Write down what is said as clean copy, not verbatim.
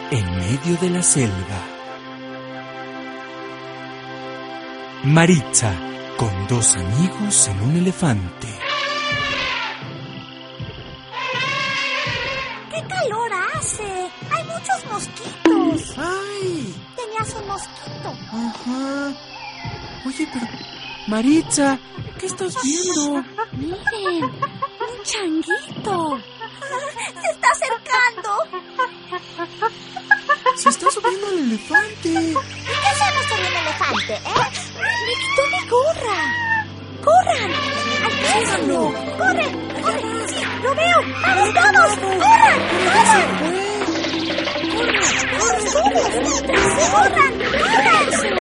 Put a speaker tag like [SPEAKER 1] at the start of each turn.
[SPEAKER 1] en medio de la selva. Maritza, con dos amigos en un elefante.
[SPEAKER 2] ¡Qué calor hace! ¡Hay muchos mosquitos!
[SPEAKER 3] ¡Ay!
[SPEAKER 2] Tenías un mosquito.
[SPEAKER 3] Ajá. Oye, pero... Maritza, ¿qué estás viendo?
[SPEAKER 2] Miren, un changuito. Se está acercando.
[SPEAKER 3] Se está subiendo al elefante.
[SPEAKER 2] ¿Y qué hacemos con un elefante, Me quitó mi gorra. ¡Corran! ¡Alcánzalo! ¡Corre! ¡Corre! ¡Sí, lo veo! ¡Vamos, vamos! ¡Corran! ¡Corran! ¡Corran! ¡Corran! ¡Corran! ¡Corran!